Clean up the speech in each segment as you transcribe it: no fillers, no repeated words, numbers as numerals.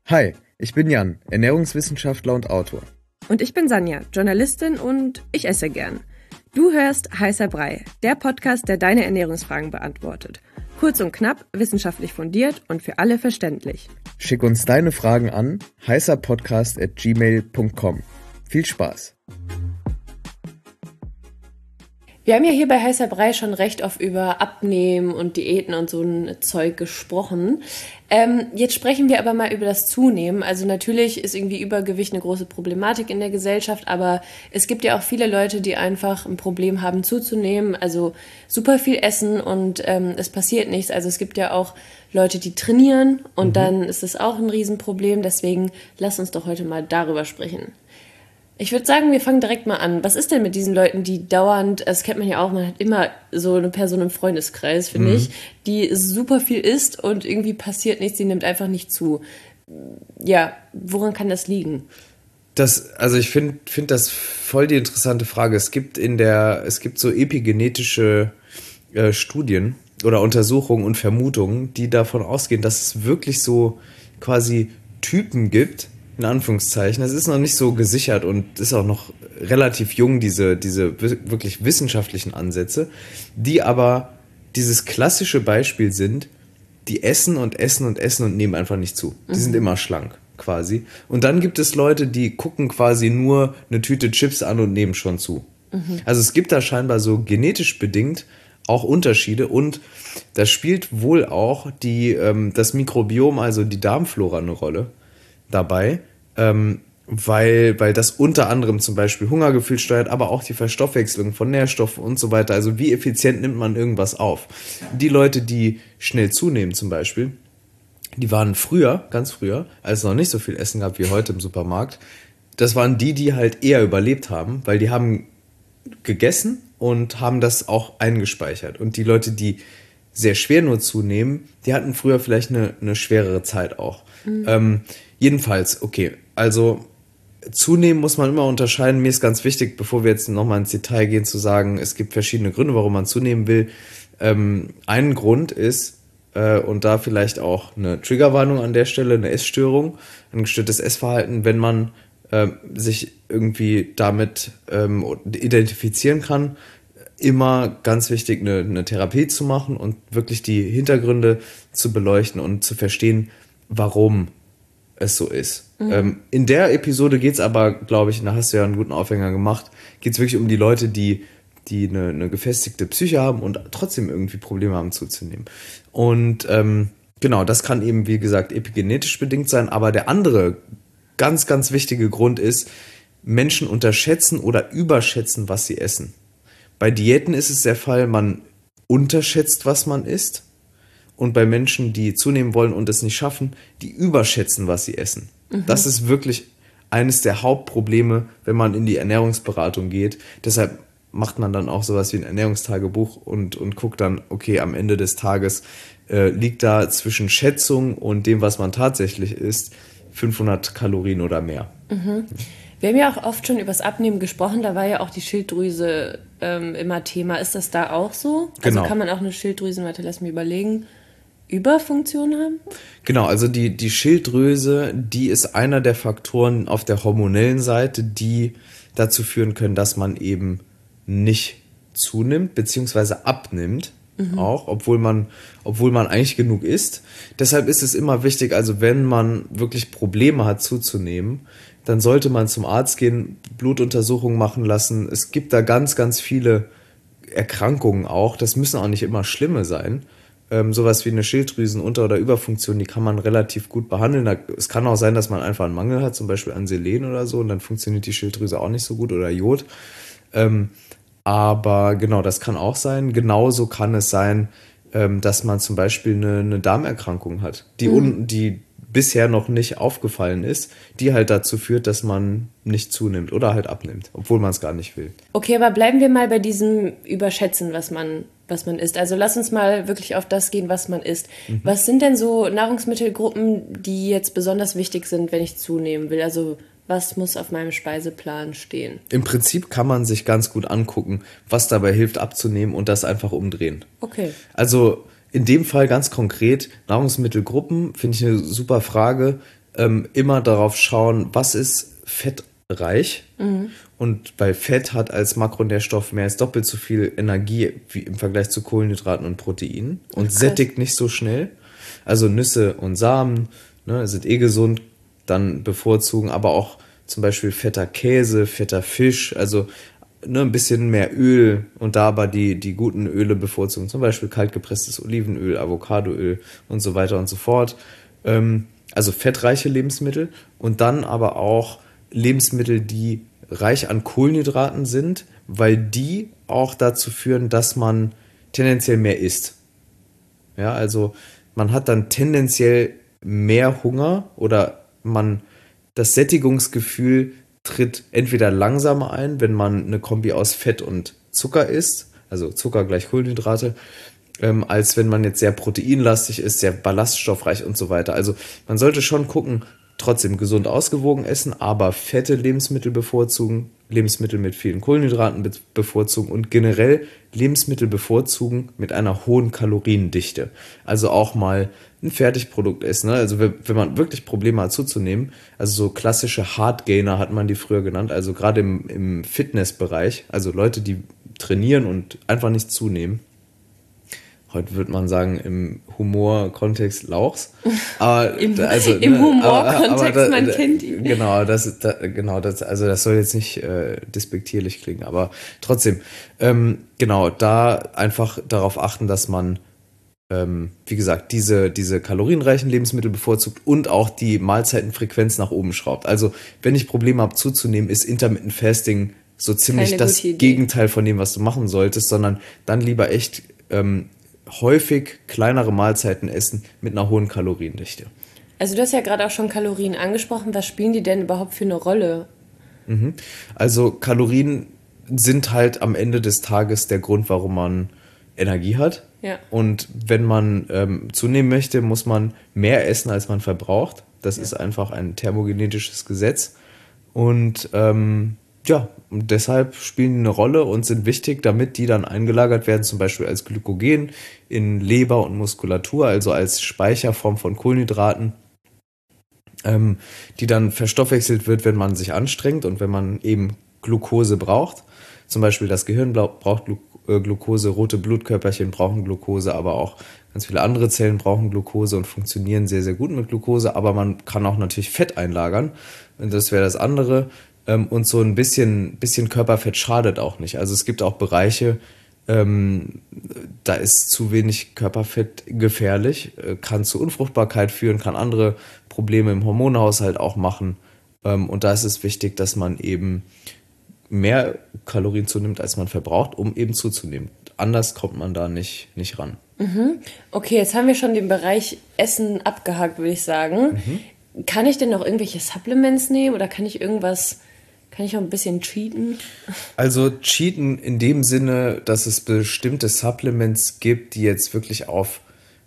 Hi, ich bin Jan, Ernährungswissenschaftler und Autor. Und ich bin Sanja, Journalistin und ich esse gern. Du hörst Heißer Brei, der Podcast, der deine Ernährungsfragen beantwortet. Kurz und knapp, wissenschaftlich fundiert und für alle verständlich. Schick uns deine Fragen an heißerpodcast@gmail.com. Viel Spaß! Wir haben ja hier bei Heißer Brei schon recht oft über Abnehmen und Diäten und so ein Zeug gesprochen. Jetzt sprechen wir aber mal über das Zunehmen. Also natürlich ist irgendwie Übergewicht eine große Problematik in der Gesellschaft, aber es gibt ja auch viele Leute, die einfach ein Problem haben zuzunehmen, also super viel essen und es passiert nichts. Also es gibt ja auch Leute, die trainieren und dann ist es auch ein Riesenproblem. Deswegen lass uns doch heute mal darüber sprechen. Ich würde sagen, wir fangen direkt mal an. Was ist denn mit diesen Leuten, die dauernd, das kennt man ja auch, man hat immer so eine Person im Freundeskreis, finde ich, die super viel isst und irgendwie passiert nichts, die nimmt einfach nicht zu. Ja, woran kann das liegen? Ich finde das voll die interessante Frage. Es gibt so epigenetische Studien oder Untersuchungen und Vermutungen, die davon ausgehen, dass es wirklich so quasi Typen gibt, in Anführungszeichen. Es ist noch nicht so gesichert und ist auch noch relativ jung, diese wirklich wissenschaftlichen Ansätze, die aber dieses klassische Beispiel sind, die essen und essen und essen und nehmen einfach nicht zu. Die sind immer schlank, quasi. Und dann gibt es Leute, die gucken quasi nur eine Tüte Chips an und nehmen schon zu. Also es gibt da scheinbar so genetisch bedingt auch Unterschiede und da spielt wohl auch das Mikrobiom, also die Darmflora, eine Rolle dabei, weil das unter anderem zum Beispiel Hungergefühl steuert, aber auch die Verstoffwechslung von Nährstoffen und so weiter. Also wie effizient nimmt man irgendwas auf? Die Leute, die schnell zunehmen zum Beispiel, die waren früher, ganz früher, als es noch nicht so viel Essen gab wie heute im Supermarkt, das waren die halt eher überlebt haben, weil die haben gegessen und haben das auch eingespeichert. Und die Leute, die sehr schwer nur zunehmen, die hatten früher vielleicht eine schwerere Zeit auch. Jedenfalls, okay, also zunehmen muss man immer unterscheiden. Mir ist ganz wichtig, bevor wir jetzt nochmal ins Detail gehen, zu sagen, es gibt verschiedene Gründe, warum man zunehmen will. Ein Grund ist, und da vielleicht auch eine Triggerwarnung an der Stelle, eine Essstörung, ein gestörtes Essverhalten, wenn man sich irgendwie damit identifizieren kann, immer ganz wichtig, eine Therapie zu machen und wirklich die Hintergründe zu beleuchten und zu verstehen, warum es so ist. In der Episode geht es aber, glaube ich, da hast du ja einen guten Aufhänger gemacht, geht es wirklich um die Leute, die eine gefestigte Psyche haben und trotzdem irgendwie Probleme haben zuzunehmen. Und genau, das kann eben, wie gesagt, epigenetisch bedingt sein, aber der andere ganz, ganz wichtige Grund ist, Menschen unterschätzen oder überschätzen, was sie essen. Bei Diäten ist es der Fall, man unterschätzt, was man isst. Und bei Menschen, die zunehmen wollen und es nicht schaffen, die überschätzen, was sie essen. Das ist wirklich eines der Hauptprobleme, wenn man in die Ernährungsberatung geht. Deshalb macht man dann auch sowas wie ein Ernährungstagebuch und guckt dann, okay, am Ende des Tages liegt da zwischen Schätzung und dem, was man tatsächlich isst, 500 Kalorien oder mehr. Wir haben ja auch oft schon über das Abnehmen gesprochen, da war ja auch die Schilddrüse immer Thema. Ist das da auch so? Genau. Also kann man auch eine Schilddrüse, lass mich überlegen, Überfunktion haben? Genau, also die Schilddrüse, die ist einer der Faktoren auf der hormonellen Seite, die dazu führen können, dass man eben nicht zunimmt, beziehungsweise abnimmt, auch, obwohl man eigentlich genug isst. Deshalb ist es immer wichtig, also wenn man wirklich Probleme hat zuzunehmen, dann sollte man zum Arzt gehen, Blutuntersuchungen machen lassen. Es gibt da ganz, ganz viele Erkrankungen auch, das müssen auch nicht immer schlimme sein. Sowas wie eine Schilddrüsenunter- oder Überfunktion, die kann man relativ gut behandeln. Es kann auch sein, dass man einfach einen Mangel hat, zum Beispiel an Selen oder so, und dann funktioniert die Schilddrüse auch nicht so gut oder Jod. Aber genau, das kann auch sein. Genauso kann es sein, dass man zum Beispiel eine Darmerkrankung hat, die bisher noch nicht aufgefallen ist, die halt dazu führt, dass man nicht zunimmt oder halt abnimmt, obwohl man es gar nicht will. Okay, aber bleiben wir mal bei diesem Überschätzen, was man isst. Also lass uns mal wirklich auf das gehen, was man isst. Was sind denn so Nahrungsmittelgruppen, die jetzt besonders wichtig sind, wenn ich zunehmen will? Also was muss auf meinem Speiseplan stehen? Im Prinzip kann man sich ganz gut angucken, was dabei hilft abzunehmen und das einfach umdrehen. Okay. Also in dem Fall ganz konkret, Nahrungsmittelgruppen, finde ich eine super Frage. immer darauf schauen, was ist fettreich. Und weil Fett hat als Makronährstoff mehr als doppelt so viel Energie wie im Vergleich zu Kohlenhydraten und Proteinen und sättigt nicht so schnell. Also Nüsse und Samen, ne, sind gesund, dann bevorzugen, aber auch zum Beispiel fetter Käse, fetter Fisch, also ne, ein bisschen mehr Öl und da aber die guten Öle bevorzugen, zum Beispiel kaltgepresstes Olivenöl, Avocadoöl und so weiter und so fort. Also fettreiche Lebensmittel und dann aber auch Lebensmittel, die reich an Kohlenhydraten sind, weil die auch dazu führen, dass man tendenziell mehr isst. Ja, also man hat dann tendenziell mehr Hunger oder das Sättigungsgefühl tritt entweder langsamer ein, wenn man eine Kombi aus Fett und Zucker isst, also Zucker gleich Kohlenhydrate, als wenn man jetzt sehr proteinlastig ist, sehr ballaststoffreich und so weiter. Also man sollte schon gucken, trotzdem gesund ausgewogen essen, aber fette Lebensmittel bevorzugen, Lebensmittel mit vielen Kohlenhydraten bevorzugen und generell Lebensmittel bevorzugen mit einer hohen Kaloriendichte. Also auch mal ein Fertigprodukt essen. Ne? Also wenn man wirklich Probleme hat zuzunehmen, also so klassische Hardgainer hat man die früher genannt, also gerade im Fitnessbereich, also Leute, die trainieren und einfach nicht zunehmen. Heute würde man sagen, im Humor-Kontext Lauchs. Aber, Im Humor-Kontext, man kennt ihn. Genau, das soll jetzt nicht despektierlich klingen, aber trotzdem, genau, da einfach darauf achten, dass man, wie gesagt, diese kalorienreichen Lebensmittel bevorzugt und auch die Mahlzeitenfrequenz nach oben schraubt. Also, wenn ich Probleme habe zuzunehmen, ist Intermittent Fasting so ziemlich das Gegenteil von dem, was du machen solltest, sondern dann lieber echt häufig kleinere Mahlzeiten essen mit einer hohen Kaloriendichte. Also du hast ja gerade auch schon Kalorien angesprochen. Was spielen die denn überhaupt für eine Rolle? Also Kalorien sind halt am Ende des Tages der Grund, warum man Energie hat. Ja. Und wenn man zunehmen möchte, muss man mehr essen, als man verbraucht. Das ist einfach ein thermogenetisches Gesetz. Und und deshalb spielen die eine Rolle und sind wichtig, damit die dann eingelagert werden, zum Beispiel als Glykogen in Leber und Muskulatur, also als Speicherform von Kohlenhydraten, die dann verstoffwechselt wird, wenn man sich anstrengt und wenn man eben Glucose braucht. Zum Beispiel das Gehirn braucht Glucose, rote Blutkörperchen brauchen Glucose, aber auch ganz viele andere Zellen brauchen Glucose und funktionieren sehr, sehr gut mit Glucose, aber man kann auch natürlich Fett einlagern und das wäre das andere. Und so ein bisschen Körperfett schadet auch nicht. Also es gibt auch Bereiche, da ist zu wenig Körperfett gefährlich, kann zu Unfruchtbarkeit führen, kann andere Probleme im Hormonhaushalt auch machen. Und da ist es wichtig, dass man eben mehr Kalorien zunimmt, als man verbraucht, um eben zuzunehmen. Anders kommt man da nicht ran. Okay, jetzt haben wir schon den Bereich Essen abgehakt, würde ich sagen. Kann ich denn noch irgendwelche Supplements nehmen oder kann ich auch ein bisschen cheaten? Also cheaten in dem Sinne, dass es bestimmte Supplements gibt, die jetzt wirklich auf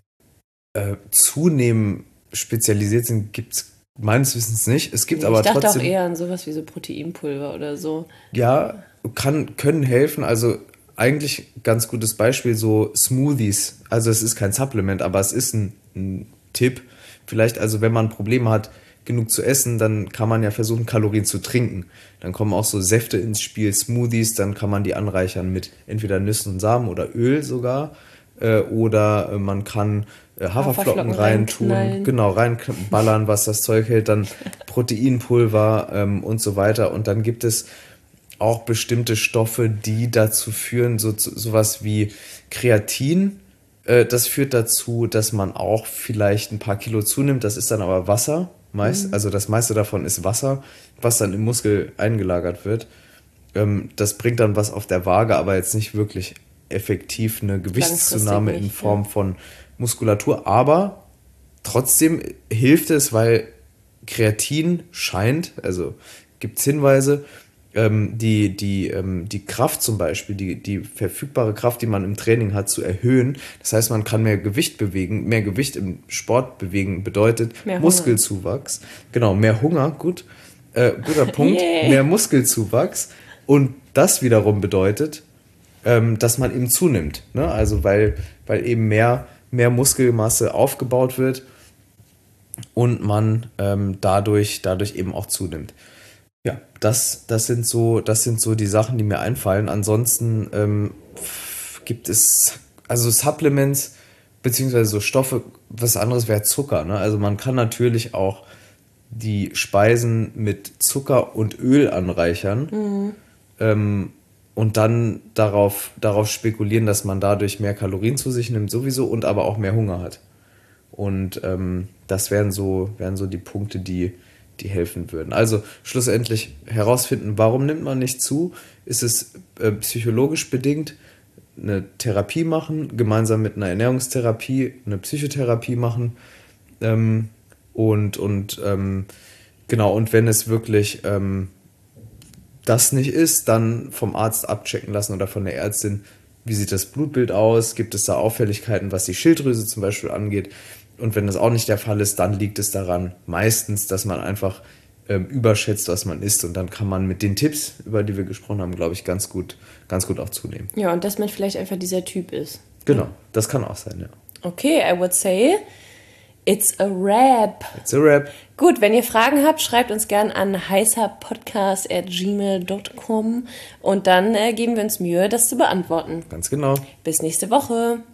Zunehmen spezialisiert sind, gibt es meines Wissens nicht. Es gibt aber trotzdem... Ich dachte auch eher an sowas wie so Proteinpulver oder so. Ja, können helfen. Also eigentlich ganz gutes Beispiel, so Smoothies. Also es ist kein Supplement, aber es ist ein Tipp. Vielleicht, also wenn man Probleme hat, genug zu essen, dann kann man ja versuchen, Kalorien zu trinken. Dann kommen auch so Säfte ins Spiel, Smoothies, dann kann man die anreichern mit entweder Nüssen und Samen oder Öl sogar. Oder man kann Haferflocken reintun, genau, reinballern, was das Zeug hält, dann Proteinpulver und so weiter. Und dann gibt es auch bestimmte Stoffe, die dazu führen, sowas wie Kreatin. Das führt dazu, dass man auch vielleicht ein paar Kilo zunimmt. Das ist dann aber Wasser. Also das meiste davon ist Wasser, was dann im Muskel eingelagert wird. Das bringt dann was auf der Waage, aber jetzt nicht wirklich effektiv eine Gewichtszunahme in Form von Muskulatur. Aber trotzdem hilft es, weil Kreatin scheint, also gibt es Hinweise, die Kraft zum Beispiel, die verfügbare Kraft, die man im Training hat, zu erhöhen. Das heißt, man kann mehr Gewicht bewegen. Mehr Gewicht im Sport bewegen bedeutet mehr Muskelzuwachs. Genau, mehr Hunger, guter Punkt. Yeah. Mehr Muskelzuwachs. Und das wiederum bedeutet, dass man eben zunimmt. Ne? Also weil eben mehr Muskelmasse aufgebaut wird. und man dadurch eben auch zunimmt. Ja, das sind so die Sachen, die mir einfallen. Ansonsten gibt es also Supplements beziehungsweise so Stoffe, was anderes wäre Zucker, ne? Also man kann natürlich auch die Speisen mit Zucker und Öl anreichern und dann darauf spekulieren, dass man dadurch mehr Kalorien zu sich nimmt sowieso und aber auch mehr Hunger hat. Und das wären so die Punkte, die helfen würden. Also schlussendlich herausfinden, warum nimmt man nicht zu? Ist es psychologisch bedingt? Eine Therapie machen, gemeinsam mit einer Ernährungstherapie, eine Psychotherapie machen genau, und wenn es wirklich das nicht ist, dann vom Arzt abchecken lassen oder von der Ärztin, wie sieht das Blutbild aus, gibt es da Auffälligkeiten, was die Schilddrüse zum Beispiel angeht, und wenn das auch nicht der Fall ist, dann liegt es daran meistens, dass man einfach überschätzt, was man isst, und dann kann man mit den Tipps, über die wir gesprochen haben, glaube ich, ganz gut auch zunehmen. Ja, und dass man vielleicht einfach dieser Typ ist. Genau, das kann auch sein, ja. Okay, I would say it's a wrap. It's a wrap. Gut, wenn ihr Fragen habt, schreibt uns gern an heißerpodcast@gmail.com und dann geben wir uns Mühe, das zu beantworten. Ganz genau. Bis nächste Woche.